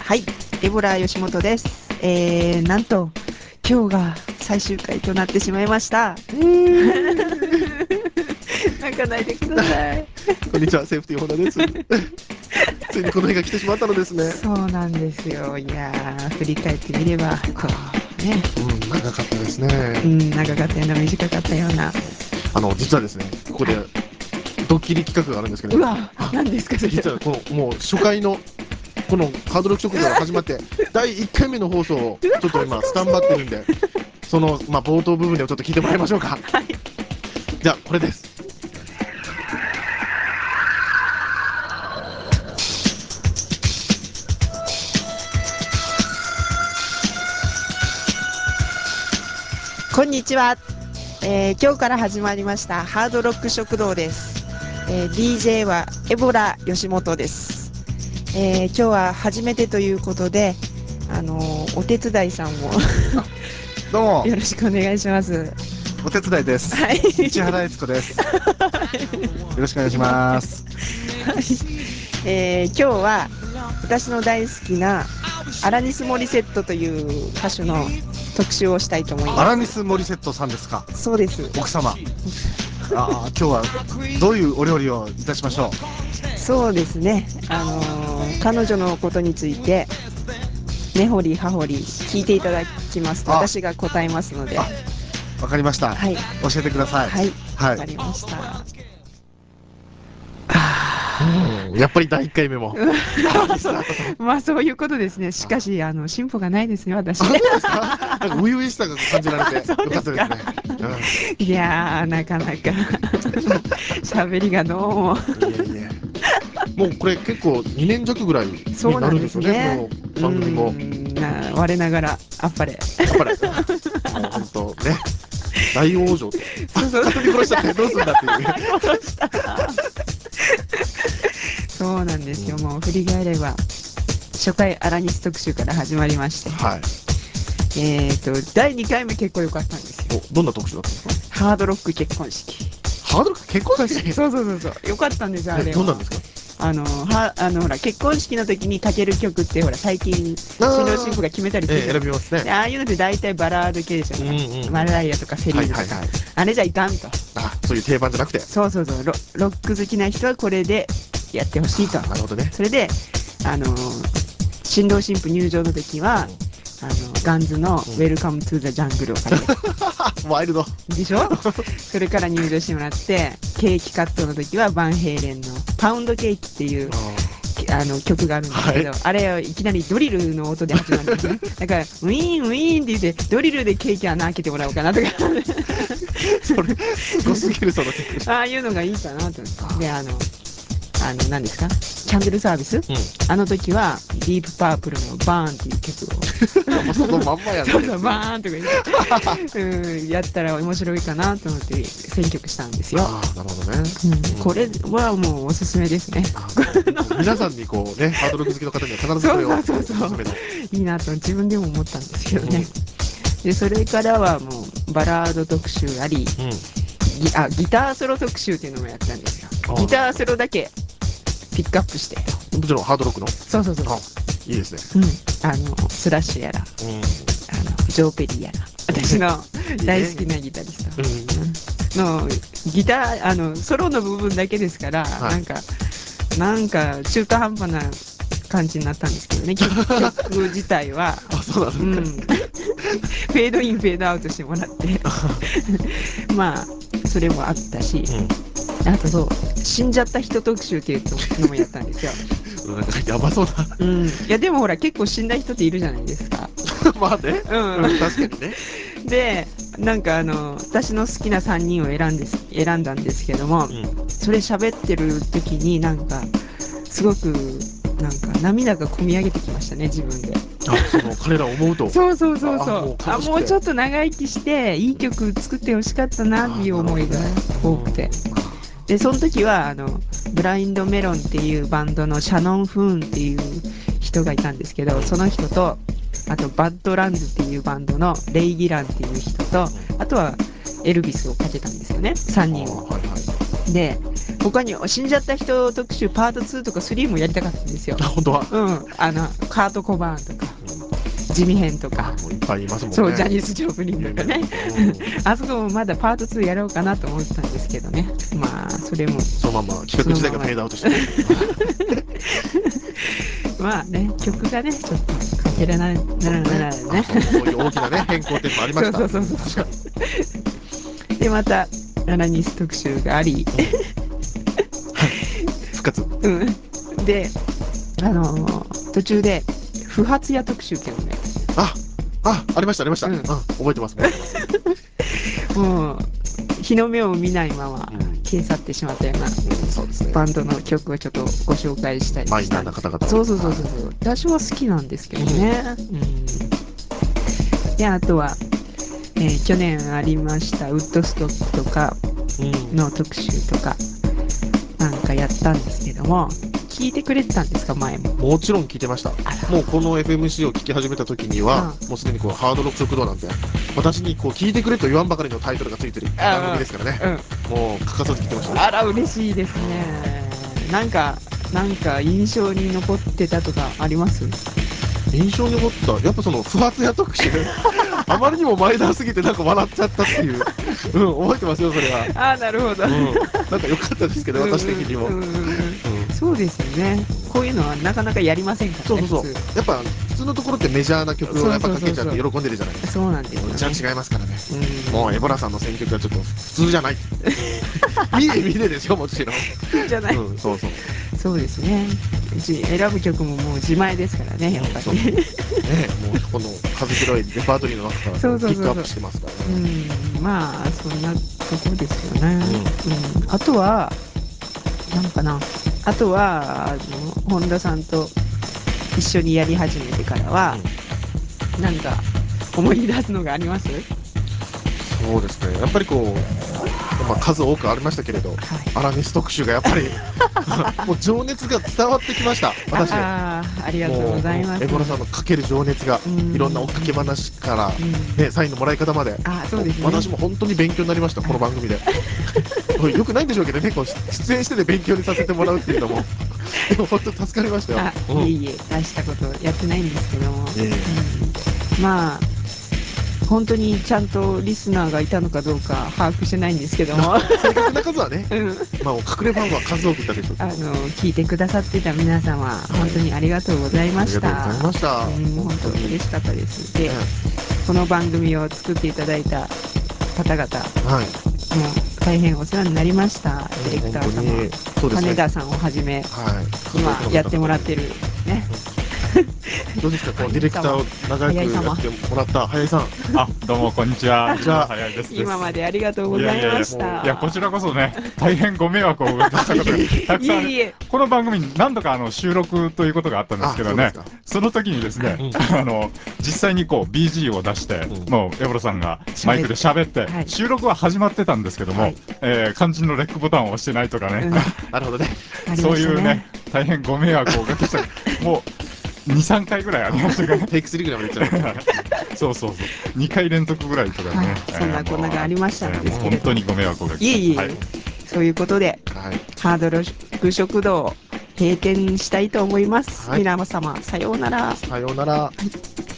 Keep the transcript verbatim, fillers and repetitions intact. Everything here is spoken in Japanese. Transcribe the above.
はい、エボラ吉本です。えー、なんと今日が最終回となってしまいました。泣かないでください。 こんにちは、セーフティーホラです。ついにこの日が来てしまったのですね。 そうなんですよ。いやー、振り返ってみればこうね、 うん、長かったですね。 うん、長かったような短かったような。 あの実はですね、ここでドッキリ企画があるんですけど、 うわ、何ですかそれ。 実はこのもう初回のこのハードロック食堂が始まってだいいっかいめの放送をちょっと今スタンバってるんで、そのまあ冒頭部分でをちょっと聞いてもらいましょうか。 はい。 じゃあこれです。 こんにちは、えー今日から始まりましたハードロック食堂です。えー ディージェー はエボラ吉本です。えー今日は初めてということで、あのーお手伝いさんをどうもよろしくお願いします。 お手伝いです。 はい。 市原悦子です。よろしくお願いします。 はい。えー今日は私の大好きなアラニス・モリセットという歌手の特集をしたいと思います。 アラニス・モリセットさんですか。 そうです。 奥様。ああ、今日はどういうお料理をいたしましょそうですね。あのー彼女のことについて根掘り葉掘り聞いていただきますとあ私が答えますので。 あう。わかりました。 はい。 教えてください。 はい。 はい。 わかりました。 うん、やっぱりだいいっかいめも。ハードスタートと。 まあそういうことですね。しかし、あの、進歩がないですね、私。 あ、そうですか。なんか初々しさが感じられてそうよですか。 かったですね。 いやー、なかなか喋りがどうも。 うん。いえいえ。もうこれ結構にねん弱ぐらいにそうなんですなるんですよね。こね。 のう番組も。 ーん、な、我ながら、あっぱれ。 やっぱり、もう本当ね。大往生と。あ、 そうそう。 勝手に殺しちゃってどうすんだっていう。 殺した。そうなんですよ。もう振り返れば、初回アラニス特集から始まりまして。 はい。 えーと、だいにかいめ結構良かったんですよ。 お、どんな特集だったんですか。 ハードロック結婚式。 ハードル結婚式。 そうそうそうそう。良かったんですよ、あえ、 れは。 どんなんですか。 あの、は、あの、ほら、結婚式の時にかける曲って、ほら、最近、新郎新婦が決めたりするええ、 じゃないですか。 選びますね。 で、ああいうのって大体バラード系でしょ、ほら。 うんうんうん。 マライアとかセリーヌとか。 はいはいはい。 あれじゃいかんと。 あ、そういう定番じゃなくて。 そうそうそう。ロ、ロック好きな人はこれでやってほしいと。 あ、なるほどね。 それで、あの、新郎新婦入場の時は、あの、ガンズの Welcome to the Jungle をかける。 ワイルド。 でしょ。それから入場してもらって、ケーキカットの時はバンヘイレンのパウンドケーキっていうあの曲があるんですけど、 はい、 あれをいきなりドリルの音で始まるんですね。だからウィーンウィーンって言ってドリルでケーキ穴開けてもらおうかなとかそれすごすぎるその曲。 ああいうのがいいかなと思って。で、あのあの何ですか、キャンドルサービス、うん、あの時はディープパープルのバーンっていう曲をもうそのまんまやんね。 そうそう、バーンとか言って、うん、やったら面白いかなと思って選曲したんですよ。 ああ、なるほどね。 うん、これはもうおすすめですね。 皆さんにこうね、ハードロック好きの方には必ずこそうれをおそうそうそう。 すすめの。 いいなと自分でも思ったんですけどね。で、それからはもうバラード特集あり、 うん、 ギあギターソロ特集っていうのもやったんですよ。ギターソロだけピックアップして。 もちろんハードロックの。 そうそうそう。 あ、いいですね。 うん。あの、スラッシュやら、 うん、 あの、ジョーペリーやら、私の大好きなギタリスト。うん、のギター、あの、ソロの部分だけですから、はい、なんか、なんか中途半端な感じになったんですけどね、曲曲自体は。 あ、そうなんですか。うん、 フェードインフェードアウトしてもらってまあそれもあったし、うん、あとそう死んじゃった人特集っていうのもやったんですよ。 なんかやばそうな。 うん、いやでもほら結構死んだ人っているじゃないですか。 まあね、うん、確かにね。でなんかあの私の好きなさんにんを選んです選んだんですけども、うん、それ喋ってる時になんかすごくなんか涙がこみ上げてきましたね、自分で。 あ、その彼らを思うと。 そうそうそうそう。あ、もうあ、 もうちょっと長生きしていい曲作ってほしかったなっていう思いが多くて。でその時はあのブラインドメロンっていうバンドのシャノン・フーンっていう人がいたんですけど、その人とあとバッドランズっていうバンドのレイ・ギランっていう人と、あとはエルビスをかけたんですよね、さんにんを。で他に死んじゃった人特集パートツーとかスリーもやりたかったんですよ。 あ、本当は。 うん、あのカート・コバーンとか地味編とか、 もういっぱいいますもんね。 そうジャニーズ・ジョプリンとかね、 うんあそこもまだパートツーやろうかなと思ってたんですけどね、まあそれもそのまま企画自体がフェードアウトしてる。 まあね、曲がねちょっとかけられないならないね。 そうそういう大きなね変更点もありました。 そうそうそうそう。 確かに。 でまたアラニス特集があり、 復活。 うん、であのー途中で不発屋特集っていうのね、 あ、あ、ありましたありました。 ううんん、覚えてます覚えてます。 もう日の目を見ないままうん消え去ってしまったようなうん、そうですね。 バンドの曲をちょっとご紹介したりマイナーしたんですけど、 な方々。 そうそうそうそうそう、私は好きなんですけどね、うんであとは、えー去年ありましたウッドストックとかうん。 の特集とかなんかやったんですけども、聞いてくれてたんですか前も。 もちろん聞いてました。 あらもうこの エフエムシー を聞き始めた時には、もうすでにこうハードロック食堂なんて、私にこう聞いてくれと言わんばかりのタイトルがついてる番組ですからね。 うん、 もう欠かさず聞いてました。 あら嬉しいですね。なんかなんか印象に残ってたとかあります？ 印象に残った、やっぱその不発や特集、あまりにもマイナーすぎてなんか笑っちゃったっていう、うん、覚えてますよ、それは。 ああなるほど、 うん、なんか良かったですけど、私的にも。 うんうんうんうんうんそうですよね。こういうのはなかなかやりませんからね。 そうそうそう。やっぱ普通のところってメジャーな曲をやっぱかけちゃって喜んでるじゃないですか。 そうなんですよね。 じゃあ違いますからね。 うんもうエボラさんの選曲はちょっと普通じゃない。見て見てですよ、もちろん。 いいじゃない、 うん、そうそう。 そうですね。じ選ぶ曲ももう自前ですからねやっぱそうり。 ねえ、もうこの数広いレパートリーの中からピそうそうそうそうックアップしてますからうね。 んまあそんなとこですよね。 ううん、あとはなんかなあとはあの本田さんと一緒にやり始めてからは、なんか思い出すのがあります？ そうですね。やっぱりこう、まあ、数多くありましたけれど、 はいアラミス特集がやっぱりもう情熱が伝わってきました、私。 ああありがとうもうこのございます。 エボラさんのかける情熱がうんいろんな追っかけ話から、 うんね、サインのもらい方まで、 あそうですね。 私も本当に勉強になりました、この番組で。よくないんでしょうけどね、こう出演してで勉強にさせてもらうっていうのも、でも本当助かりましたよ。 あ、 うんいえいえ、大したことやってないんですけども、 ええうん、まあ、本当にちゃんとリスナーがいたのかどうか把握してないんですけども、 正確な数はね、 うん、 まあ、隠れファンは数多くいたでしょうけど、 あの聞いてくださってた皆様、本当にありがとうございました。 ありがとうございましたうん、本本当に当嬉しかったです。で、 ねこの番組を作っていただいた方々、 はい、 もう大変お世話になりました。ディレクター本当に様、 そうですね金田さんをはじめ、 はい今やってもらってるね。 どうですか、こうディレクターを長くやってもらった早井さん。 あ、どうもこんにちは。 じゃあ早いです。 今までありがとうごいやいやいや、 ざいましもういやこちた。 らこそね、大変ご迷惑をおかけしたことがたくさんある。 いえいえ。 この番組何度かあの収録ということがあったんですけどね、 あそうですかその時にですね、 うんあの実際にこう ビージー を出して、 うんもうエボロさんがマイクで喋って、 はい収録は始まってたんですけども、 はいえー肝心のレックボタンを押してないとかね、 うんなるほどね。 ありそうましたねいうね、大変ご迷惑をおかけした、もうに、さんかいぐらいありましたからね。 テイクスリーぐらいまでいっちゃう。 そうそうそう。にかい連続ぐらいとかね。 はいえーそんなこんながありましたんですけれどもう本当にご迷惑をおかけいえいえ、 はい。 そういうことではい。 ハードロック食堂閉店したいと思います、 はい皆様さようなら。 さようなら。